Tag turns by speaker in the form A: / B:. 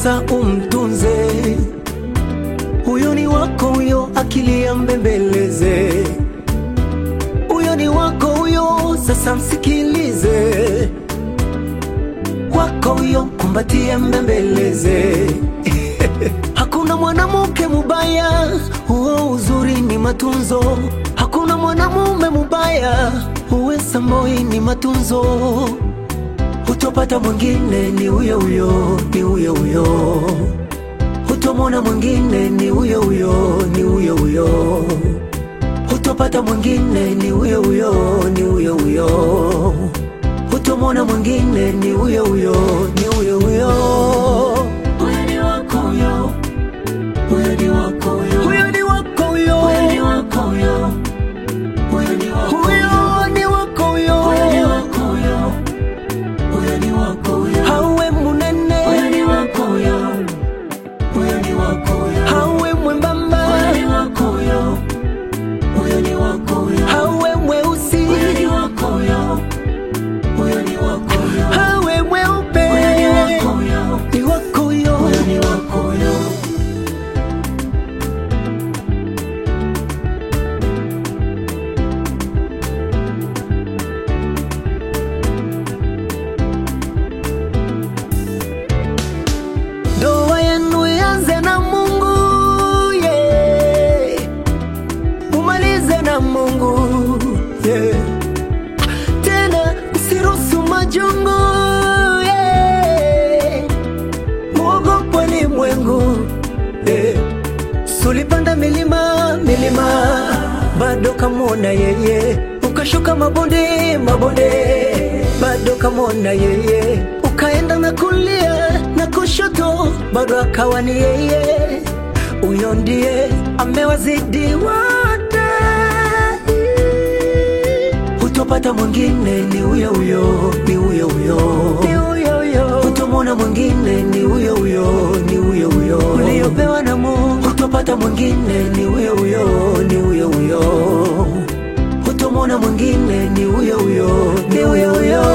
A: sasa umtunze. Huyo ni wako huyo, akili ya mbembeleze. Huyo ni wako huyo, sasa msikilize. Wako huyo, kumbatie mbembeleze. Hakuna mwanamke mubaya, huo uzuri ni matunzo. Hakuna mwanamume mubaya, uwe samboi ni matunzo. Utopata mwingine ni huyo huyo, ni huyo huyo. Utomona mwingine ni huyo huyo, ni huyo huyo. Utopata mwingine ni huyo huyo, ni huyo huyo. Utomona mwingine ni huyo huyo, ni huyo huyo. Huyo ni wako huyo, huyo ni wako huyo, huyo ni wako huyo, huyo ni wako huyo, huyo ni wako huyo, ni wako huyo, huyo ni wako huyo, huyo ni wako huyo. Hawe munene, huyo ni wako huyo, huyo ni wako huyo. Hawe mwembamba, huyo ni wako huyo, huyo ni wako huyo. Hawe mweusi, huyo ni wako huyo, huyo ni wako huyo. Hawe mweupe, huyo ni wako huyo, ni wako huyo, huyo ni wako huyo. Ndoa yenu ianze na Mungu, yeah. Umalize na Mungu, yeah. Tena usiruhusu majungu, yeah. Muogope ulimwengu, yeah. Sulipanda milima, milima, bado kamona yeye. Ukashuka mabonde, mabonde, bado kamona yeye. Ukaenda na kulia na kushoto, bado akawa ni yeye. Uyo ndiye amewazidi wote. Utopata mwingine ni huyo huyo, ni huyo huyo, ni huyo huyo. Utomona mwingine ni huyo huyo, ni huyo huyo. Uliopewa na Mungu. Utopata mwingine ni huyo huyo, ni huyo huyo. Utomona mwingine ni huyo huyo, ni huyo huyo.